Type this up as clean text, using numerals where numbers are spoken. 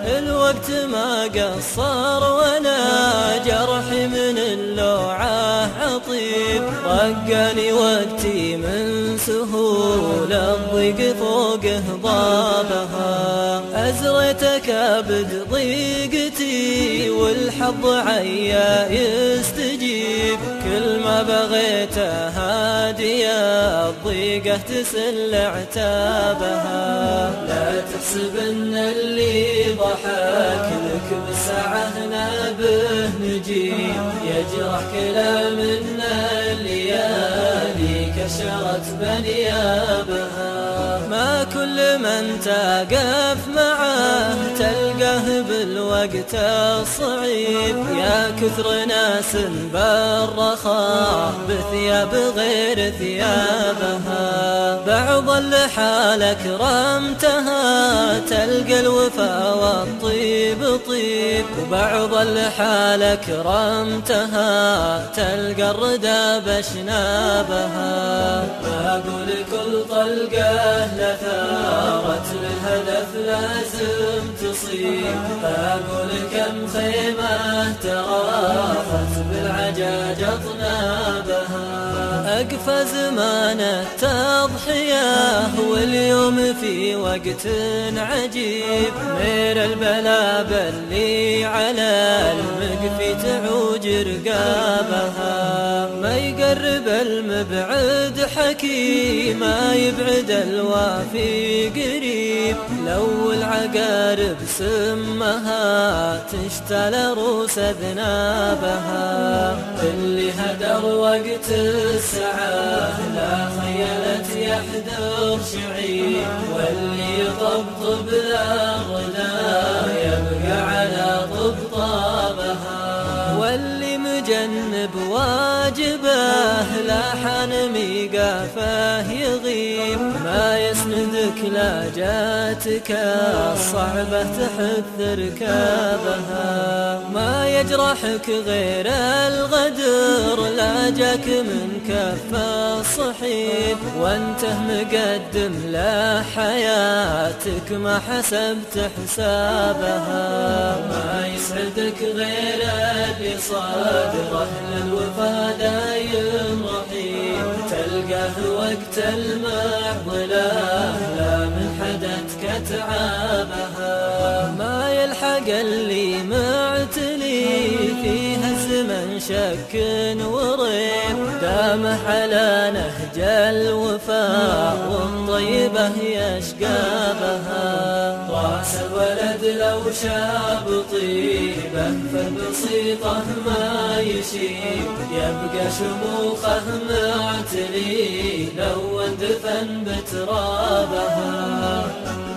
الوقت ما قصر ولا جرحي من اللوعة عطيب، رقاني وقتي من سهول الضيق فوق هضابها، أزريتك أبد ضيقتي والحظ عيا يستجيب، كل ما بغيته هادية الضيقة تسل عتابها. لا تحسب ان اللي ضحك لك بساعة به نجيب، يجرح كلام من الليالي كشرت بنيابها. ما كل من تقف معه تلقاه بالوقت الصعيب، يا كثر ناس بالرخاء بثياب غير ثيابها، بعض لحالك رمتها تلقى الوفا والطيب طيب، وبعض لحالك رمتها تلقى الردى بشنابها. أقول كل طلقة لثارت للهدف لازم تصيب، أقول كم خيمة تراخت بالعجاج أطنابها. أقفى زمان التضحية واليوم في وقت عجيب، مير البلا باللي على المقفي تعوج رقابها، ما يقرب المبعد حكي ما يبعد الوافي قريب، لو العقارب سمها تشتل روس ذنابها، اللي هدر وقت الساعة لا خيلت يحذر شعيب، واللي يطبطب الردى يبقى على طبطابها، واللي مجنب واجبه لا حان ميقافه يغيب، ما يسندك لا جاتك الصعبة تحث ركابها، ما يجرحك غير الغدر لا جاك من كف الصحيب، وانته مقدم لا حياتك ما حسبت حسابها، ما يسعدك غير اللي صادره للوفا دايم رحيم، تلقاه وقت المعضلة لا من حدثك تعابها، ما يلحق اللي معتلي فيها الزمن شك وريب، دامه على نهج الوفاء والطيبة يشقابها، راس الولد لو شاب طيبه فالبسيطة ما يشيب، يبقى شموخه معتلي لو اندفن بترابها.